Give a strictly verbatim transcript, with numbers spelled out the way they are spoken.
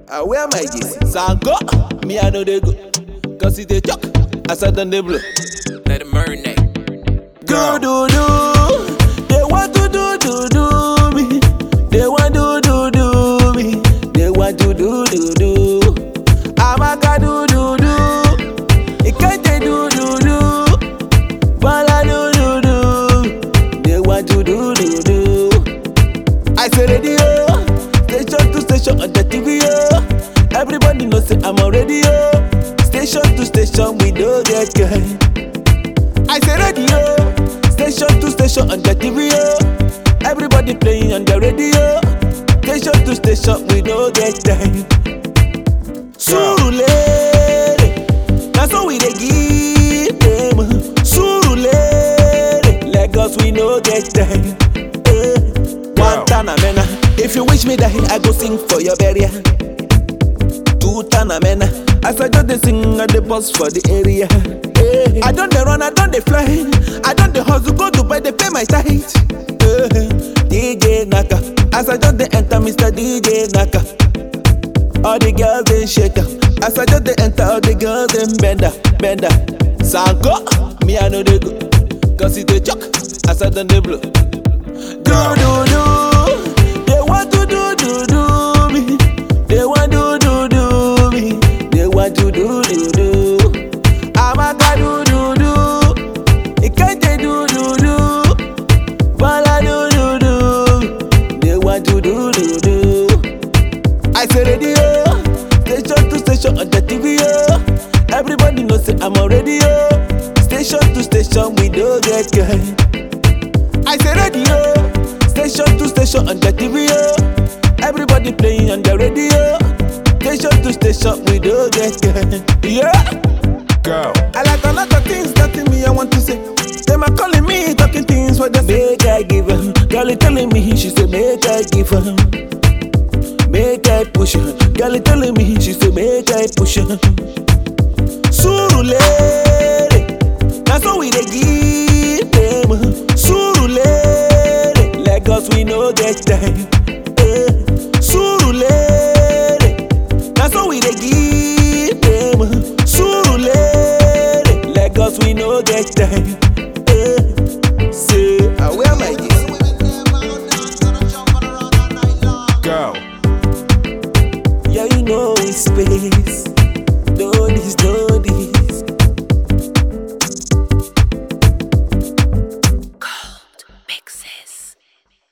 I wear my jeans. Sango, me I know they go. Cause it they chuck, as I done they blow. Let it marinate. Do do do, they want to do do do me. They want to do do me. They want to do do do. I'm a ga do do do. It can't they do do do. Bala do do do. They want to do do do. I say radio, station to station on the T V. Everybody knows say I'm on radio. Station to station we don't get girl. I say radio, station to station on the T V. Everybody playing on the radio. Station to station we don't get time. Surulere, that's how we dey give them. Surulere, Lagos we no get time. Uh, one Tanamena, if you wish me that I go sing for your burial. Two Tanamena, as I just dey sing I dey bust for the area. Uh, I don't dey run, I don't dey fly, I don't dey hustle, go Dubai, they pay my tithe. Uh, D J Naka, as I just dey enter Mister D J Naka. All the girls they shake up. As I just they enter, all the girls them bender, bender. Sango, me I know they go. Cause it they chuck, as I done they blow. Do do do, they want to do do do me. They want to do do me. They want to do do do. I'm a ga do do do. It can't they do do do. Bala do do do. They want to do do do. I say radio, station to station on the T V. Everybody knows say I'm on radio. Station to station we don't get girl. I say radio, station to station on the T V. Everybody playing on the radio. Station to station we don't get girl. Yeah, Girl, I like a lot of things that in me I want to say. Them are calling me talking things what they say. Make I give her, girl is telling me she say make I give her. Make I push her. Girl is telling me, she say make I push her. Surulere, that's how we dey give them. Surulere, Lagos we no get time. Uh, Surulere, that's how we dey give them. Surulere, Lagos we no get time.